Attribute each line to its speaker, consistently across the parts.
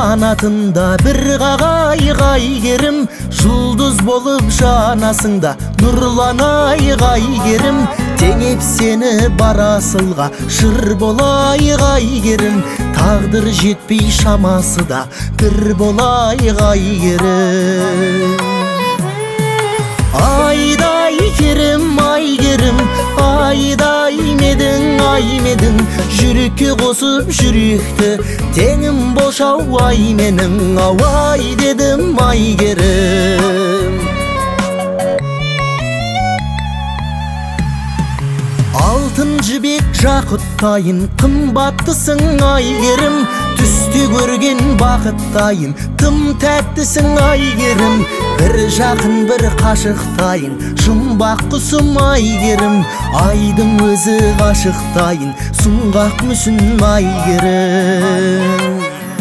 Speaker 1: канатында бир кагайык айгерим, жұлдыз болып жанасыңда нұрланайық айгерим. Теңеп сені барасылға шыр болайық айгерим, тағдыр жетпей шамасы да бір болайық айгерим. Айдай керім айгерим, айдай медің аймедің, жүрекке қосып жүректі теңім болшау ай менің, ауай дедім айгерим. Алтын жібек жақұттайын, қымбаттысың айгерим, түсте көрген бақыттайын, тым тәттісің айгерим. Бір жақын бір қашықтайын, жұмбақ құсым айгерим, айдың өзі ғашықтайын, сұңғақ мүсін айгерим.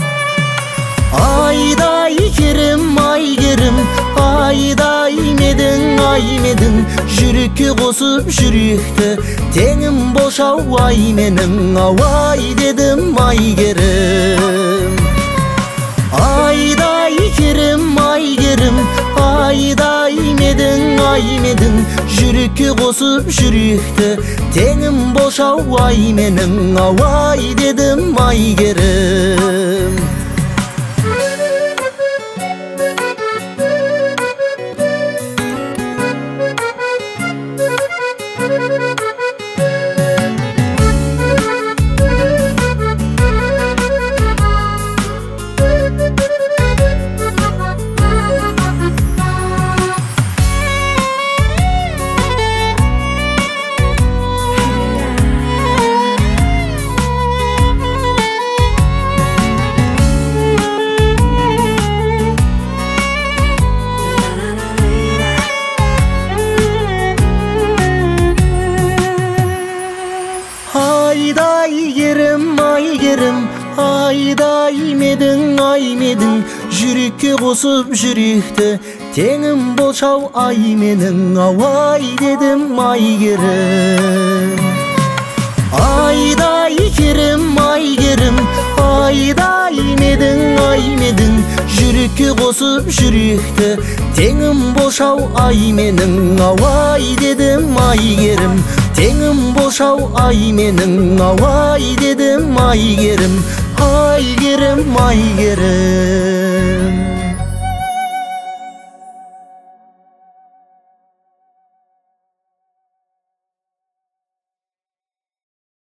Speaker 1: Айдай керім айгерим, айдай медің аймедің, жүрекке қосып жүректі теңім болшау ай менің, ауай дедім айгерим. Айдай керім айгерим, айдай медің аймедің, жүрекке қосып жүректі теңім болшау ай менің, ауай дедім айгерим. Ayday керім айгерим, айдай медің аймедің, жүрекке қосып жүректі теңім болшау ай менің, ауай дедім айгерим. Айдай керім айгерим, айдай медің аймедің, жүрекке қосып жүректі теңім болшау ай менің, ауай дедім айгерим. Теңім болшау ай менің, ауай дедім айгерим, айгерим айгерим.